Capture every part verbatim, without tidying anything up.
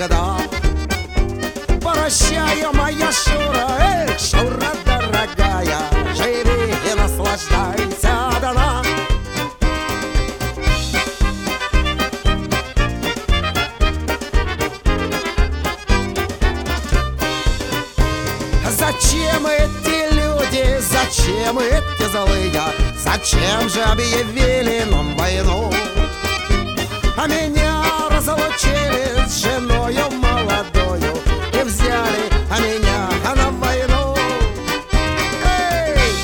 навсегда. Прощай, моя Шура, эх, Шура дорогая, живи и наслаждайся до дна. Зачем эти люди, зачем эти злые, зачем же объявили нам войну? А меня разлучили с женою молодою и взяли, а меня на войну. Эй!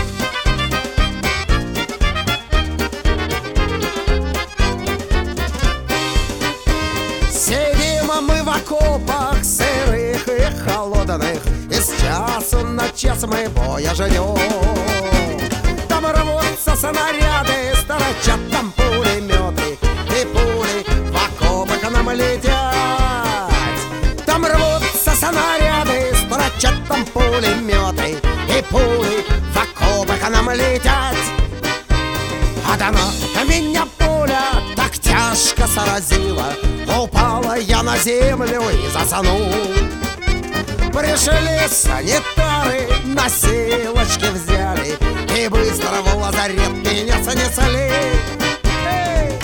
Сидим мы в окопах сырых и холодных, и с часу на час мы боя ждем. Там рвутся снаряды, сторочат там пулеметы, и пули в окопах к нам летят. Там рвутся снаряды, сторочат там пулеметы, и пули в окопах к нам летят. А до меня пуля так тяжко сразила, упала я на землю и заснул. Пришли санитары, носилочки взяли и быстро в лазарет меня занесли. Эй!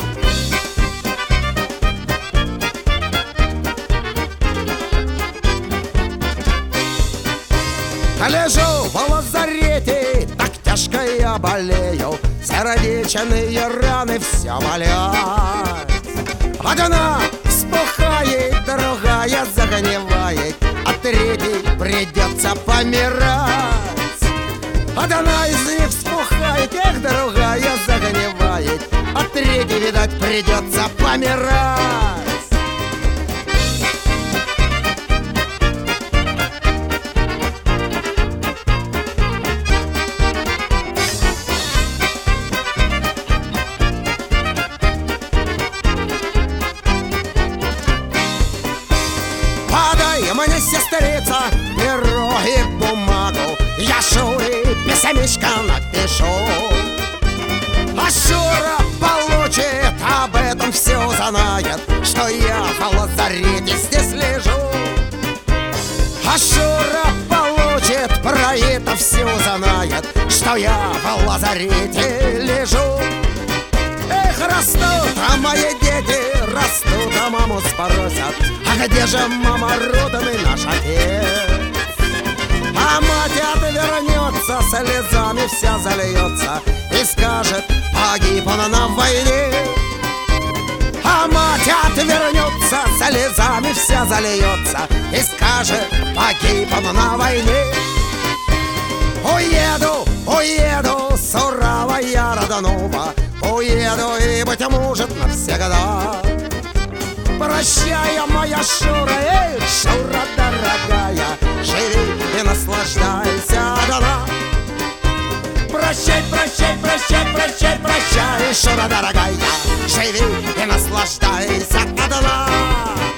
Лежу в лазарете, так тяжко я болею, сердечные раны все болят. Одна вспухает, другая загнивает, а третий придется помирать. Одна из них вспухает, эх, другая загнивает, а третий, видать, придется помирать. Мне, сестрица, перо и бумагу, я Шуре писемечко напишу. А Шура получит, об этом все знает, что я в лазарете здесь лежу. А Шура получит, про это все знает, что я в лазарете лежу. Эх, растут, а мои дети растут, а маму спросят, а где же, мама, родный наш отец? А мать отвернется, слезами вся зальется и скажет, погиб он на войне. А мать отвернется, слезами вся зальется и скажет, погиб он на войне. Уеду, уеду с Урала я родного, уеду и, быть может, навсегда. Прощай, моя Шура, эй, Шура дорогая, живи и наслаждайся до дна. Прощай, прощай, прощай, прощай, прощай, Шура дорогая, живи и наслаждайся до дна.